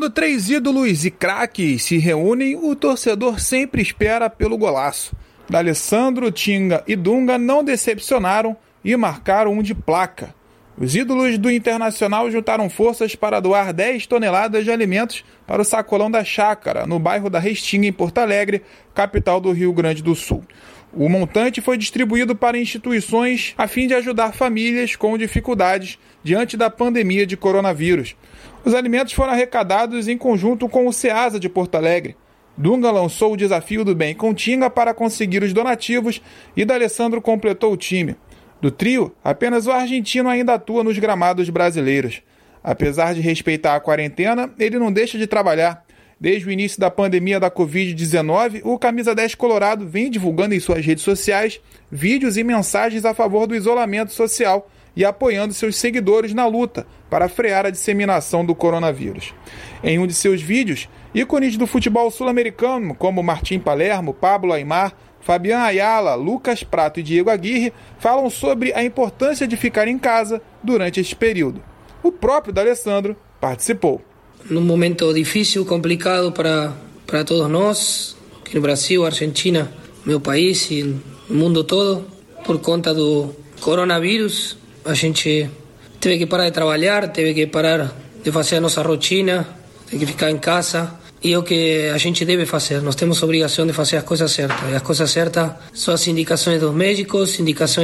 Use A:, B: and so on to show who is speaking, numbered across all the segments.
A: Quando três ídolos e craques se reúnem, o torcedor sempre espera pelo golaço. D'Alessandro, Tinga e Dunga não decepcionaram e marcaram um de placa. Os ídolos do Internacional juntaram forças para doar 10 toneladas de alimentos para o Sacolão da Chácara, no bairro da Restinga, em Porto Alegre, capital do Rio Grande do Sul. O montante foi distribuído para instituições a fim de ajudar famílias com dificuldades diante da pandemia de coronavírus. Os alimentos foram arrecadados em conjunto com o SEASA de Porto Alegre. Dunga lançou o desafio do bem com Tinga para conseguir os donativos e D'Alessandro completou o time. Do trio, apenas o argentino ainda atua nos gramados brasileiros. Apesar de respeitar a quarentena, ele não deixa de trabalhar. Desde o início da pandemia da Covid-19, o Camisa 10 Colorado vem divulgando em suas redes sociais vídeos e mensagens a favor do isolamento social e apoiando seus seguidores na luta para frear a disseminação do coronavírus. Em um de seus vídeos, ícones do futebol sul-americano, como Martim Palermo, Pablo Aimar, Fabián Ayala, Lucas Prato e Diego Aguirre, falam sobre a importância de ficar em casa durante este período. O próprio D'Alessandro participou.
B: Num momento difícil, complicado para todos nós, aqui no Brasil, Argentina, meu país e o mundo todo, por conta do coronavírus, a gente teve que parar de trabalhar, teve que parar de fazer a nossa rotina, teve que ficar em casa. E é o que a gente deve fazer, nós temos a obrigação de fazer as coisas certas. E as coisas certas são as indicações dos médicos,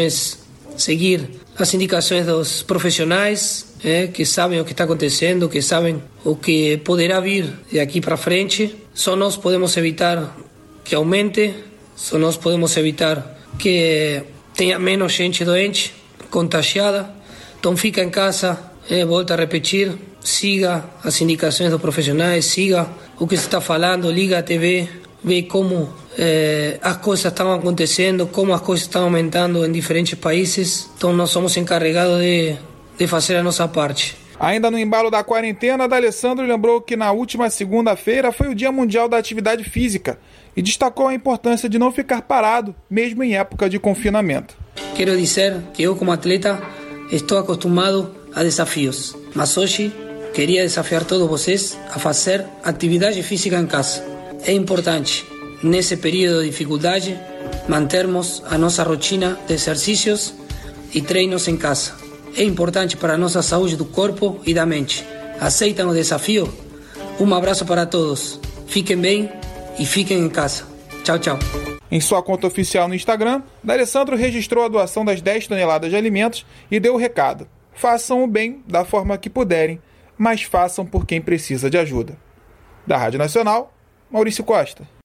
B: seguir as indicações dos profissionais, que sabem o que está acontecendo, que sabem o que poderá vir de aqui para frente. Só nós podemos evitar que aumente, só nós podemos evitar que tenha menos gente doente, contagiada. Então fica em casa, volto a repetir, siga as indicações dos profissionais, siga o que se está falando, liga a TV, vê como as coisas estão acontecendo, como as coisas estão aumentando em diferentes países. Então nós somos encarregados de fazer a nossa parte.
A: Ainda no embalo da quarentena, D'Alessandro lembrou que na última segunda-feira foi o Dia Mundial da Atividade Física e destacou a importância de não ficar parado, mesmo em época de confinamento.
B: Quero dizer que eu, como atleta, estou acostumado a desafios, mas hoje queria desafiar todos vocês a fazer atividade física em casa. É importante, nesse período de dificuldade, mantermos a nossa rotina de exercícios e treinos em casa. É importante para a nossa saúde do corpo e da mente. Aceitam o desafio? Um abraço para todos. Fiquem bem e fiquem em casa. Tchau, tchau.
A: Em sua conta oficial no Instagram, D'Alessandro registrou a doação das 10 toneladas de alimentos e deu o recado: façam o bem da forma que puderem, mas façam por quem precisa de ajuda. Da Rádio Nacional, Maurício Costa.